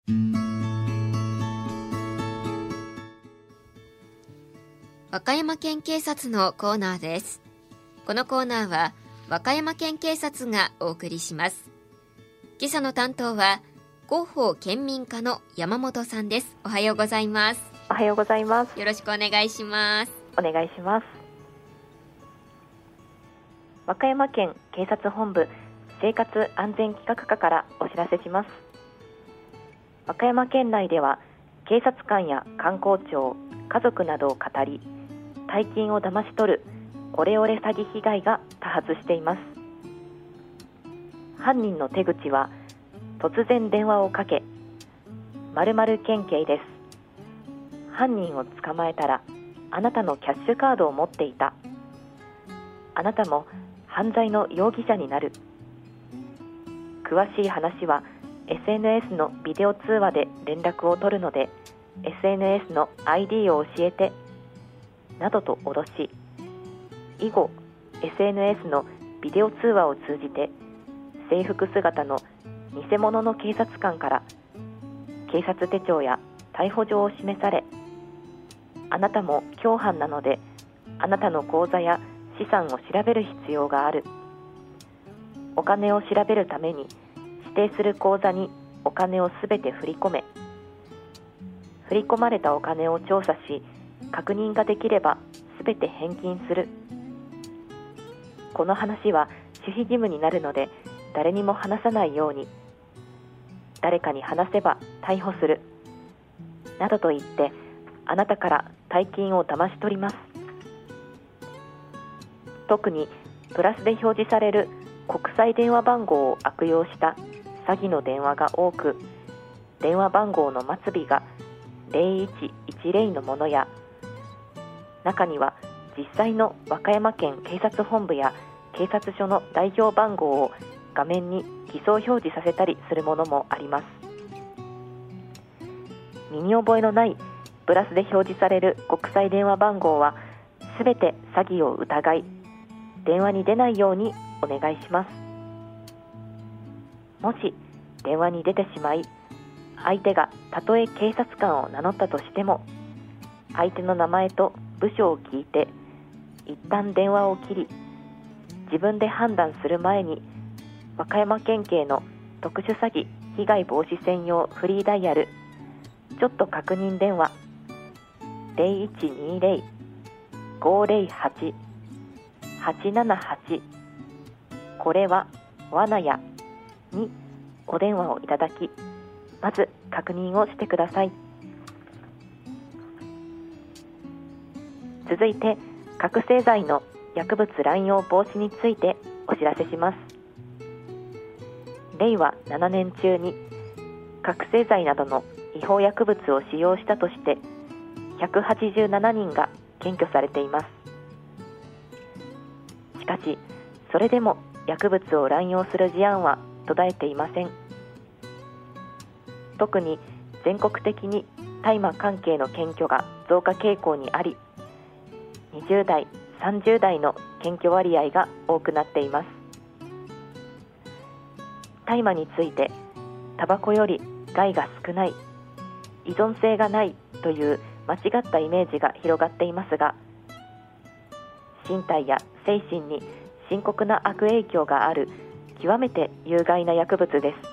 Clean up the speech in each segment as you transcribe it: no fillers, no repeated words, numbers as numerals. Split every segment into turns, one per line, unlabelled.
和歌山県警察のコーナーです。このコーナーは和歌山県警察がお送りします。今朝の担当は広報県民課の山本さんです。おはようございます。
おはようございます。
よろしくお願いします。
お願いします。和歌山県警察本部生活安全企画課からお知らせします。和歌山県内では警察官や官公庁、家族などを語り、大金を騙し取るオレオレ詐欺被害が多発しています。犯人の手口は突然電話をかけ、〇〇県警です、犯人を捕まえたらあなたのキャッシュカードを持っていた、あなたも犯罪の容疑者になる、詳しい話は SNS のビデオ通話で連絡を取るので SNS の ID を教えてなどと脅し、以後 SNS のビデオ通話を通じて制服姿の偽物の警察官から警察手帳や逮捕状を示され、あなたも共犯なのであなたの口座や資産を調べる必要がある、お金を調べるために指定する口座にお金をすべて振り込め、振り込まれたお金を調査し確認ができればすべて返金する、この話は守秘義務になるので誰にも話さないように、誰かに話せば逮捕するなどと言ってあなたから大金を騙し取ります。特にプラスで表示される国際電話番号を悪用した詐欺の電話が多く、電話番号の末尾が0110のものや、中には実際の和歌山県警察本部や警察署の代表番号を画面に偽装表示させたりするものもあります。身に覚えのないプラスで表示される国際電話番号はすべて詐欺を疑い、電話に出ないようにお願いします。もし電話に出てしまい、相手がたとえ警察官を名乗ったとしても、相手の名前と部署を聞いて一旦電話を切り、自分で判断する前に和歌山県警の特殊詐欺被害防止専用フリーダイヤルちょっと確認電話 0120-508-878 これは罠やにお電話をいただき、まず確認をしてください。続いて覚醒剤の薬物乱用防止についてお知らせします。令和7年中に覚醒剤などの違法薬物を使用したとして187人が検挙されています。しかしそれでも薬物を乱用する事案は途絶えていません。特に全国的に大麻関係の検挙が増加傾向にあり、20代、30代の検挙割合が多くなっています。大麻について、タバコより害が少ない、依存性がないという間違ったイメージが広がっていますが、身体や精神に深刻な悪影響がある極めて有害な薬物です。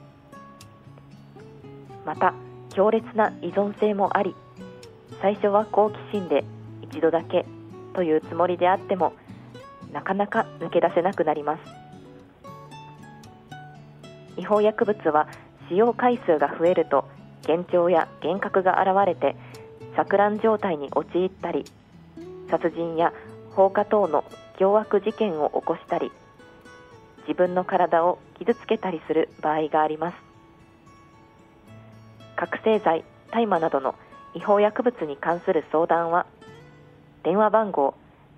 また強烈な依存性もあり、最初は好奇心で一度だけというつもりであってもなかなか抜け出せなくなります。違法薬物は使用回数が増えると幻聴や幻覚が現れて錯乱状態に陥ったり、殺人や放火等の凶悪事件を起こしたり、自分の体を傷つけたりする場合があります。覚醒剤、大麻などの違法薬物に関する相談は電話番号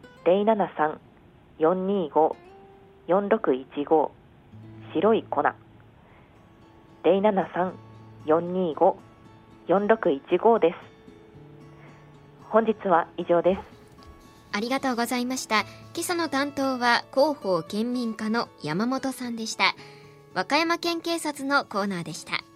073-425-4615 白い粉 073-425-4615 です。本日は以上です。
ありがとうございました。今朝の担当は広報県民課の山本さんでした。和歌山県警察のコーナーでした。